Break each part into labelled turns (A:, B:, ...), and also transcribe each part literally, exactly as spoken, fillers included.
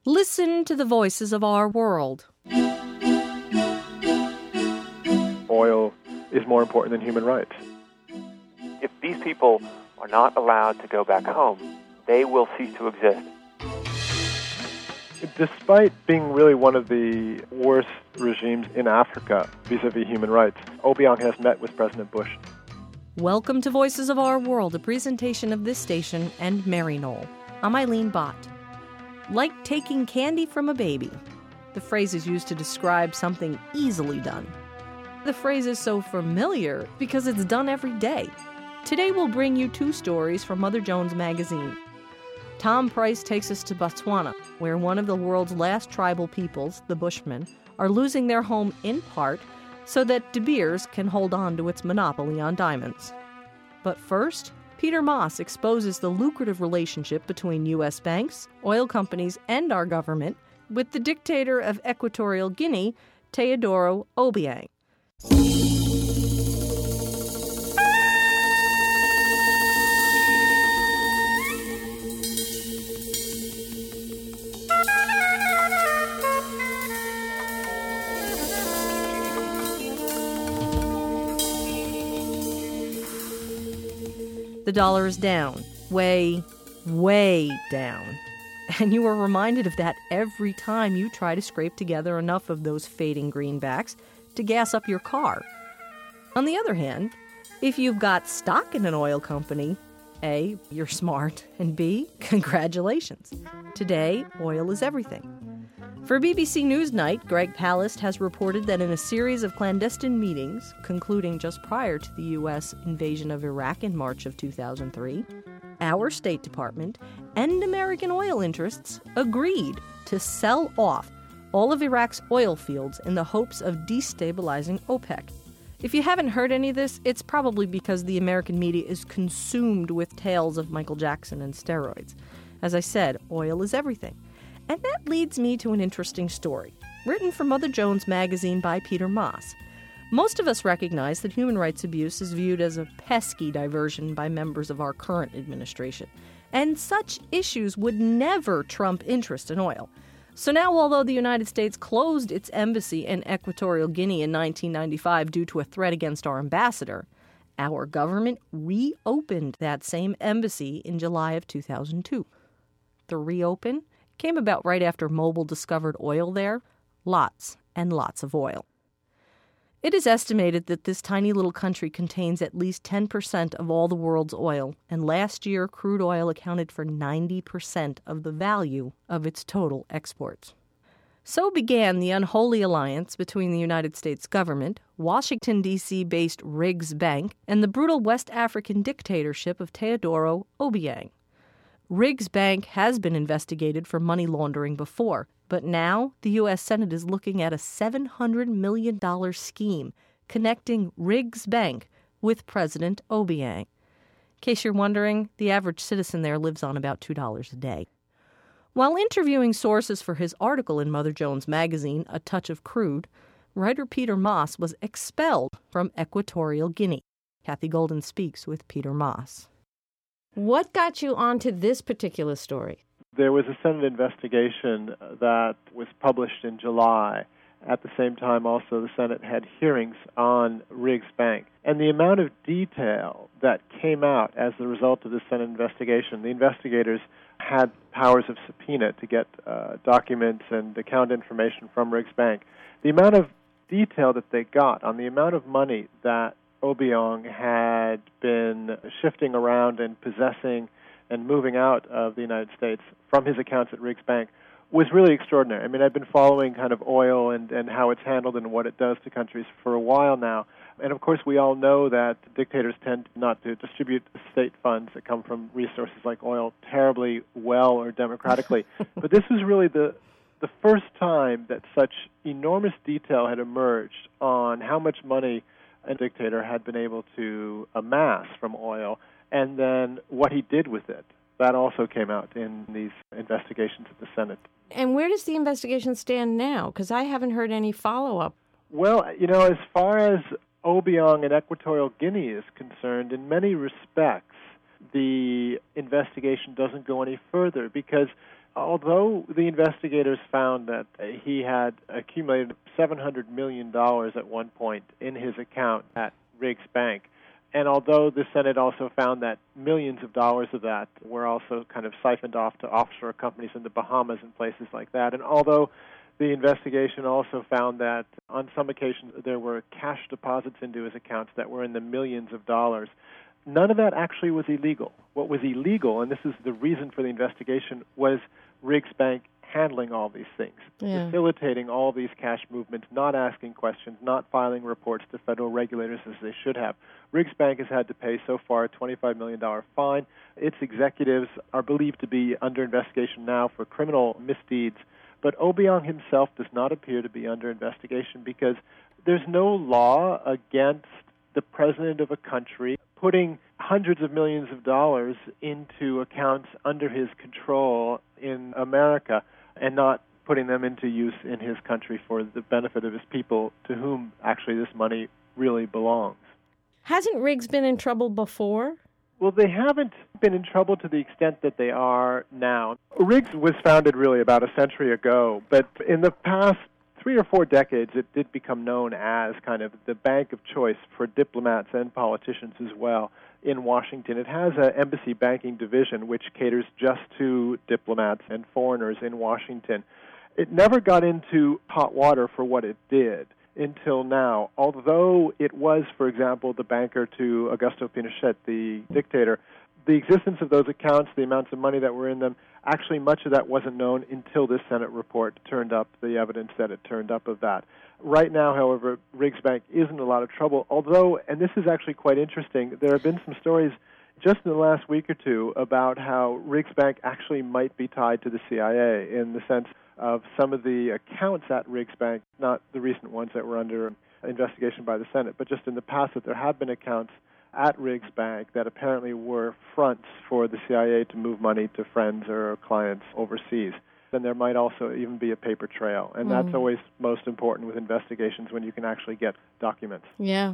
A: Listen to the voices of our world.
B: Oil is more important than human rights.
C: If these people are not allowed to go back home, they will cease to exist.
B: Despite being really one of the worst regimes in Africa vis-a-vis human rights, Obiang has met with President Bush.
A: Welcome to Voices of Our World, a presentation of this station and Mary Knoll. I'm Eileen Bott. Like taking candy from a baby. The phrase is used to describe something easily done. The phrase is so familiar because it's done every day. Today we'll bring you two stories from Mother Jones magazine. Tom Price takes us to Botswana, where one of the world's last tribal peoples, the Bushmen, are losing their home in part so that De Beers can hold on to its monopoly on diamonds. But first, Peter Maas exposes the lucrative relationship between U S banks, oil companies, and our government with the dictator of Equatorial Guinea, Teodoro Obiang. The dollar is down, way, way down. And you are reminded of that every time you try to scrape together enough of those fading greenbacks to gas up your car. On the other hand, if you've got stock in an oil company, A, you're smart, and B, congratulations. Today, oil is everything. For B B C Newsnight, Greg Palast has reported that in a series of clandestine meetings, concluding just prior to the U S invasion of Iraq in March of two thousand three, our State Department and American oil interests agreed to sell off all of Iraq's oil fields in the hopes of destabilizing OPEC. If you haven't heard any of this, it's probably because the American media is consumed with tales of Michael Jackson and steroids. As I said, oil is everything. And that leads me to an interesting story, written for Mother Jones magazine by Peter Maas. Most of us recognize that human rights abuse is viewed as a pesky diversion by members of our current administration, and such issues would never trump interest in oil. So now, although the United States closed its embassy in Equatorial Guinea in nineteen ninety-five due to a threat against our ambassador, our government reopened that same embassy in July of two thousand two. The reopen came about right after Mobil discovered oil there, lots and lots of oil. It is estimated that this tiny little country contains at least ten percent of all the world's oil, and last year crude oil accounted for ninety percent of the value of its total exports. So began the unholy alliance between the United States government, Washington, D C-based Riggs Bank, and the brutal West African dictatorship of Teodoro Obiang. Riggs Bank has been investigated for money laundering before, but now the U S Senate is looking at a seven hundred million dollars scheme connecting Riggs Bank with President Obiang. In case you're wondering, the average citizen there lives on about two dollars a day. While interviewing sources for his article in Mother Jones magazine, A Touch of Crude, writer Peter Maas was expelled from Equatorial Guinea. Kathy Golden speaks with Peter Maas. What got you onto this particular story?
B: There was a Senate investigation that was published in July. At the same time, also, the Senate had hearings on Riggs Bank. And the amount of detail that came out as a result of the Senate investigation, the investigators had powers of subpoena to get uh, documents and account information from Riggs Bank. The amount of detail that they got on the amount of money that Obiang had been shifting around and possessing and moving out of the United States from his accounts at Riggs Bank was really extraordinary. I mean, I've been following kind of oil and, and how it's handled and what it does to countries for a while now. And, of course, we all know that dictators tend not to distribute state funds that come from resources like oil terribly well or democratically. But this was really the the first time that such enormous detail had emerged on how much money a dictator had been able to amass from oil, and then what he did with it. That also came out in these investigations at the Senate.
D: And where does the investigation stand now? Because I haven't heard any follow-up.
B: Well, you know, as far as Obiang and Equatorial Guinea is concerned, in many respects, the investigation doesn't go any further because although the investigators found that he had accumulated seven hundred million dollars at one point in his account at Riggs Bank, and although the Senate also found that millions of dollars of that were also kind of siphoned off to offshore companies in the Bahamas and places like that, and although the investigation also found that on some occasions there were cash deposits into his accounts that were in the millions of dollars, none of that actually was illegal. What was illegal, and this is the reason for the investigation, was Riggs Bank handling all these things,
D: yeah.
B: facilitating all these cash movements, not asking questions, not filing reports to federal regulators as they should have. Riggs Bank has had to pay so far a twenty-five million dollars fine. Its executives are believed to be under investigation now for criminal misdeeds, but Obiang himself does not appear to be under investigation because there's no law against the president of a country putting hundreds of millions of dollars into accounts under his control in America and not putting them into use in his country for the benefit of his people, to whom actually this money really belongs.
D: Hasn't Riggs been in trouble before?
B: Well, they haven't been in trouble to the extent that they are now. Riggs was founded really about a century ago, but in the past three or four decades, it did become known as kind of the bank of choice for diplomats and politicians as well in Washington. It has an embassy banking division which caters just to diplomats and foreigners in Washington. It never got into hot water for what it did until now, although it was, for example, the banker to Augusto Pinochet, the dictator. The existence of those accounts, the amounts of money that were in them, actually much of that wasn't known until this Senate report turned up the evidence that it turned up of that. Right now, however, Riggs Bank is in a lot of trouble, although, and this is actually quite interesting, there have been some stories just in the last week or two about how Riggs Bank actually might be tied to the C I A in the sense of some of the accounts at Riggs Bank, not the recent ones that were under investigation by the Senate, but just in the past that there have been accounts at Riggs Bank that apparently were fronts for the C I A to move money to friends or clients overseas. Then there might also even be a paper trail, and that's mm. always most important with investigations, when you can actually get documents.
D: Yeah.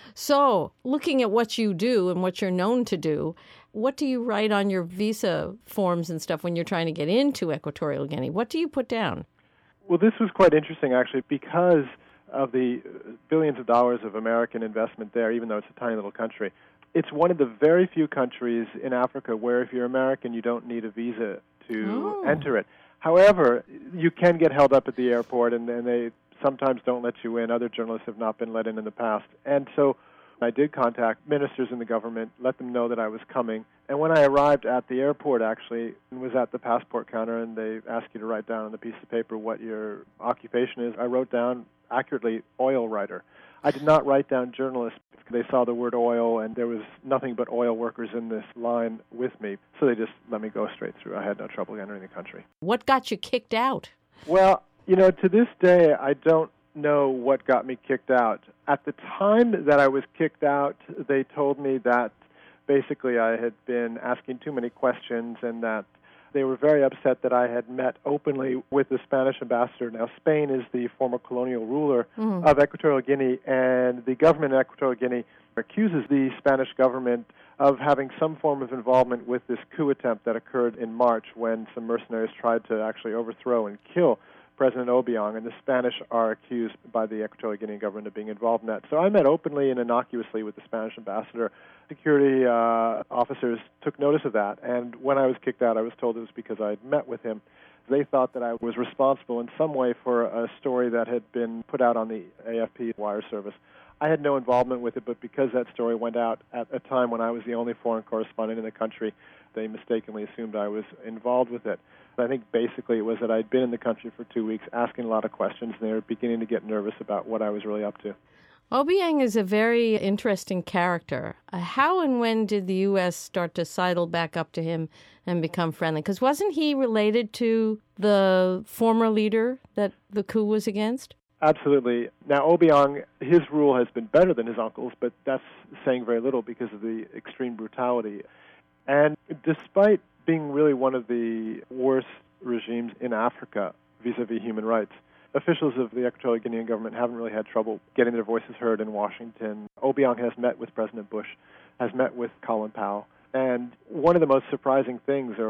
D: So, looking at what you do and what you're known to do, what do you write on your visa forms and stuff when you're trying to get into Equatorial Guinea? What do you put down?
B: Well, this was quite interesting, actually, because of the billions of dollars of American investment there, even though it's a tiny little country. It's one of the very few countries in Africa where if you're American, you don't need a visa to
D: oh.
B: enter it. However, you can get held up at the airport, and, and they sometimes don't let you in. Other journalists have not been let in in the past. And so I did contact ministers in the government, let them know that I was coming. And when I arrived at the airport, actually, and was at the passport counter, and they asked you to write down on the piece of paper what your occupation is, I wrote down accurately oil writer. I did not write down journalist. They saw the word oil, and there was nothing but oil workers in this line with me, so they just let me go straight through. I had no trouble entering the country.
D: What got you kicked out?
B: Well, you know, to this day, I don't know what got me kicked out. At the time that I was kicked out, they told me that basically I had been asking too many questions and that they were very upset that I had met openly with the Spanish ambassador. Now, Spain is the former colonial ruler mm. of Equatorial Guinea, and the government of Equatorial Guinea accuses the Spanish government of having some form of involvement with this coup attempt that occurred in March when some mercenaries tried to actually overthrow and kill President Obiang, and the Spanish are accused by the Equatorial Guinea government of being involved in that. So I met openly and innocuously with the Spanish ambassador. Security uh, officers took notice of that, and when I was kicked out, I was told it was because I had met with him. They thought that I was responsible in some way for a story that had been put out on the A F P wire service. I had no involvement with it, but because that story went out at a time when I was the only foreign correspondent in the country, they mistakenly assumed I was involved with it. I think basically it was that I'd been in the country for two weeks asking a lot of questions, and they were beginning to get nervous about what I was really up to.
D: Obiang is a very interesting character. Uh, how and when did the U S start to sidle back up to him and become friendly? Because wasn't he related to the former leader that the coup was against?
B: Absolutely. Now, Obiang, his rule has been better than his uncle's, but that's saying very little because of the extreme brutality. And despite being really one of the worst regimes in Africa vis-a-vis human rights, officials of the Equatorial Guinean government haven't really had trouble getting their voices heard in Washington. Obiang has met with President Bush, has met with Colin Powell, and one of the most surprising things, or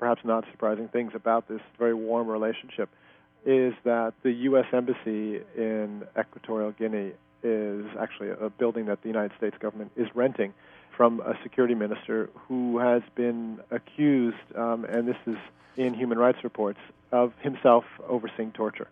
B: perhaps not surprising things about this very warm relationship is that the U S Embassy in Equatorial Guinea is actually a building that the United States government is renting from a security minister who has been accused, um, and this is in human rights reports, of himself overseeing torture.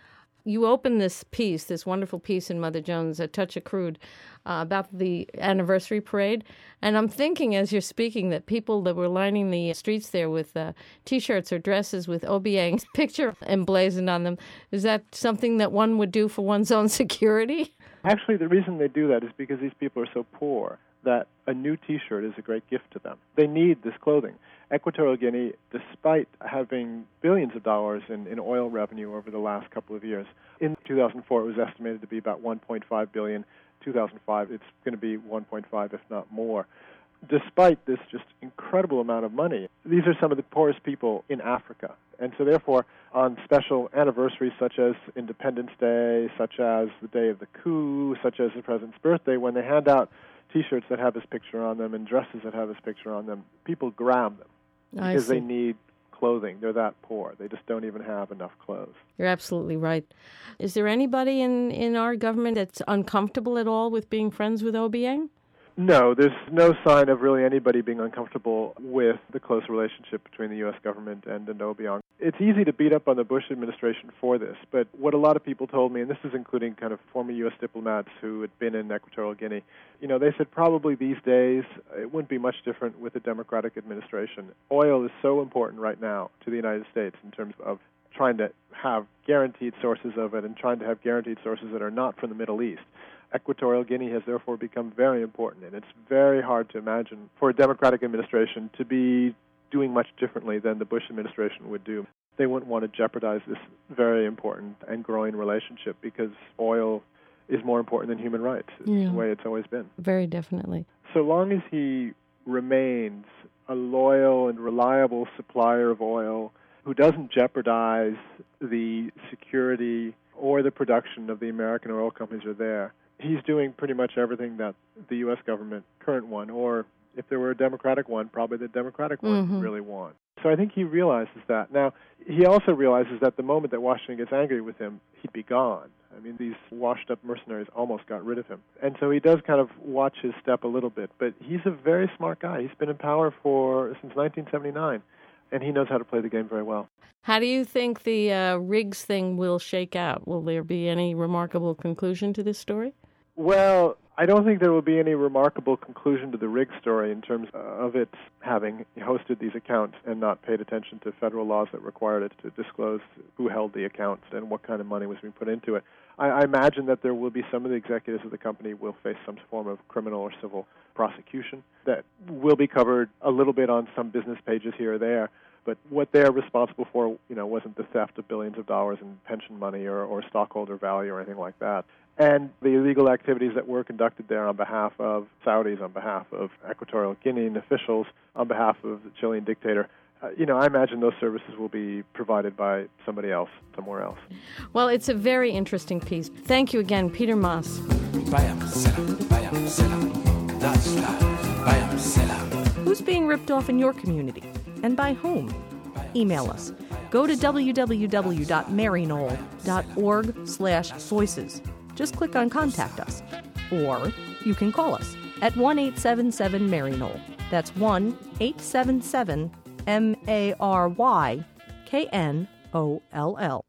D: You open this piece, this wonderful piece in Mother Jones, A Touch of Crude, uh, about the anniversary parade. And I'm thinking as you're speaking that people that were lining the streets there with uh, T-shirts or dresses with Obiang's picture emblazoned on them, is that something that one would do for one's own security?
B: Actually, the reason they do that is because these people are so poor that a new T-shirt is a great gift to them. They need this clothing. Equatorial Guinea, despite having billions of dollars in, in oil revenue over the last couple of years, in two thousand four it was estimated to be about one point five billion dollars. two thousand five it's going to be one point five, if not more. Despite this just incredible amount of money, these are some of the poorest people in Africa. And so therefore, on special anniversaries such as Independence Day, such as the day of the coup, such as the president's birthday, when they hand out T-shirts that have his picture on them and dresses that have his picture on them, people grab them because they need clothing. They're that poor. They just don't even have enough clothes.
D: You're absolutely right. Is there anybody in, in our government that's uncomfortable at all with being friends with Obiang?
B: No, there's no sign of really anybody being uncomfortable with the close relationship between the U S government and Obiang. It's easy to beat up on the Bush administration for this, but what a lot of people told me, and this is including kind of former U S diplomats who had been in Equatorial Guinea, you know, they said probably these days it wouldn't be much different with a Democratic administration. Oil is so important right now to the United States in terms of trying to have guaranteed sources of it and trying to have guaranteed sources that are not from the Middle East. Equatorial Guinea has therefore become very important, and it's very hard to imagine for a Democratic administration to be doing much differently than the Bush administration would do. They wouldn't want to jeopardize this very important and growing relationship because oil is more important than human rights. It's
D: yeah.
B: the way it's always been.
D: Very definitely.
B: So long as he remains a loyal and reliable supplier of oil who doesn't jeopardize the security or the production of the American oil companies are there, he's doing pretty much everything that the U S government, current one, or if there were a Democratic one, probably the Democratic one
D: mm-hmm.
B: really wants. So I think he realizes that. Now, he also realizes that the moment that Washington gets angry with him, he'd be gone. I mean, these washed-up mercenaries almost got rid of him. And so he does kind of watch his step a little bit. But he's a very smart guy. He's been in power for since nineteen seventy-nine, and he knows how to play the game very well.
D: How do you think the uh, Riggs thing will shake out? Will there be any remarkable conclusion to this story?
B: Well, I don't think there will be any remarkable conclusion to the Riggs story in terms of its having hosted these accounts and not paid attention to federal laws that required it to disclose who held the accounts and what kind of money was being put into it. I, I imagine that there will be some of the executives of the company will face some form of criminal or civil prosecution that will be covered a little bit on some business pages here or there. But what they're responsible for, you know, wasn't the theft of billions of dollars in pension money or, or stockholder value or anything like that. And the illegal activities that were conducted there on behalf of Saudis, on behalf of Equatorial Guinean officials, on behalf of the Chilean dictator, uh, you know, I imagine those services will be provided by somebody else, somewhere else.
D: Well, it's a very interesting piece. Thank you again, Peter Maass. Who's being ripped off in your community? And by whom? Email us. Go to w w w dot maryknoll dot org slash voices. Just click on Contact Us. Or you can call us at one eight seven seven Mary Knoll. That's one eight seven seven M A R Y K N O L L.